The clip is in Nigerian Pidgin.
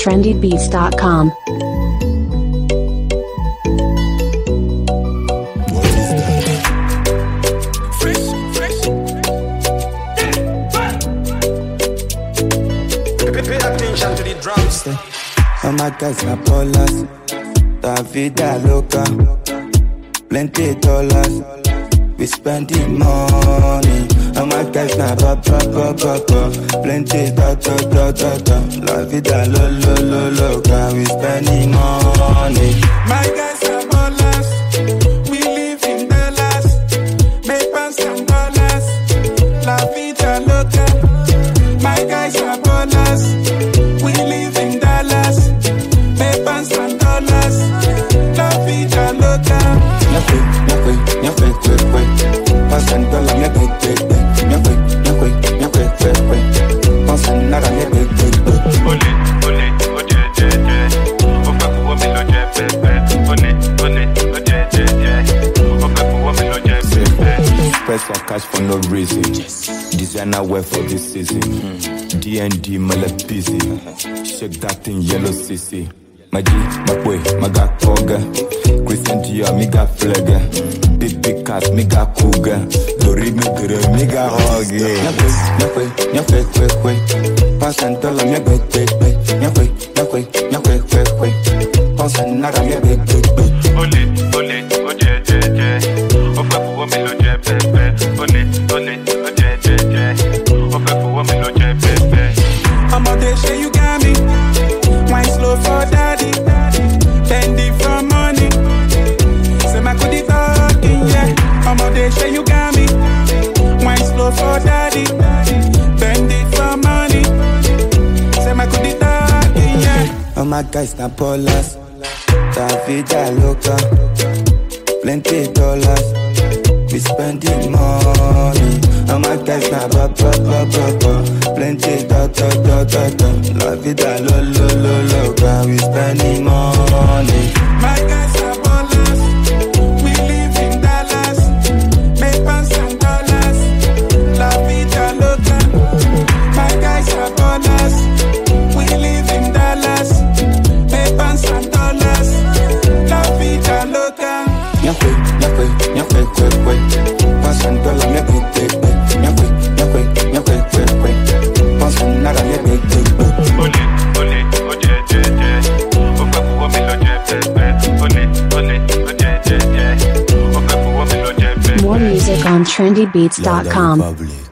trendybeats.com. Pay attention to the drums. All my guys na ballers, la vida loca, plenty dollars, we spending money. All my guys na plenty da. La vida loca, we spending money. My guys are ballers, we live in Dallas, make pounds and dollars, la vida loca. My guys are ballers, we live in Dallas, make pounds and dollars, la vida loca. Pass and dollar, pass and nada, Spend some cash for no reason. Designer wear for this season. D&D, my left busy. Shake that thing, yellow CC. My G, my boy, my got Koga. Christian Dior, me got Flagger. Big cats, me got Cougar. Dori me girl, me got Hoggy. Nyakwe. Pass and dollar, me got Nyakwe. Pass and nada, me got Ole, oje. Ofa fuwa mi lo je pepe. Ole, oje. Ofa fuwa mi lo je pepe. I'm out there, say you got me. Wine slow for daddy. Bend it for money. Say my goodie talking, yeah. I'm out there, say you got me. Wine slow for daddy. Bend it for money. Say my goodie talking, yeah. All my guys na ballers, la vida loca, plenty dollars, we spending money. All my guys na plenty da. La vida loca, we spending money. My guys are ballers, we live in Dallas, make pounds and dollars, la vida loca. My guys are ballers, we live in Dallas, make pounds and dollars, la vida loca. Nyakwe. Pass and dollar, nyakwe. Pass and nada, nyakwe. Ole, oje. Ofa fuwa mi lo je pepe. Ole, oje. Ofa fuwa mi lo je pepe. More music on trendybeats.com. Public.